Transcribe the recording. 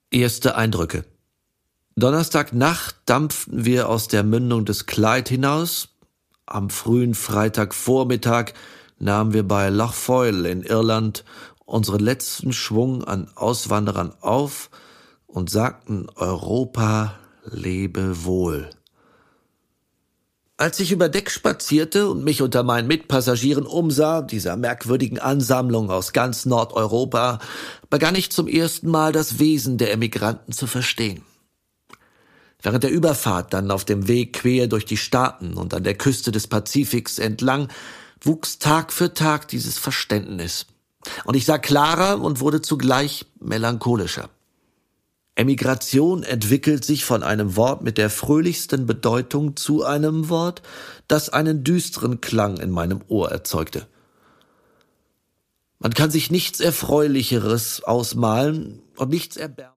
Erste Eindrücke. Donnerstagnacht dampften wir aus der Mündung des Clyde hinaus. Am frühen Freitagvormittag nahmen wir bei Lough Foyle in Irland unseren letzten Schwung an Auswanderern auf und sagten Europa lebe wohl. Als ich über Deck spazierte und mich unter meinen Mitpassagieren umsah, dieser merkwürdigen Ansammlung aus ganz Nordeuropa, begann ich zum ersten Mal das Wesen der Emigranten zu verstehen. Während der Überfahrt dann auf dem Weg quer durch die Staaten und an der Küste des Pazifiks entlang wuchs Tag für Tag dieses Verständnis. Und ich sah klarer und wurde zugleich melancholischer. Emigration entwickelt sich von einem Wort mit der fröhlichsten Bedeutung zu einem Wort, das einen düsteren Klang in meinem Ohr erzeugte. Man kann sich nichts Erfreulicheres ausmalen und nichts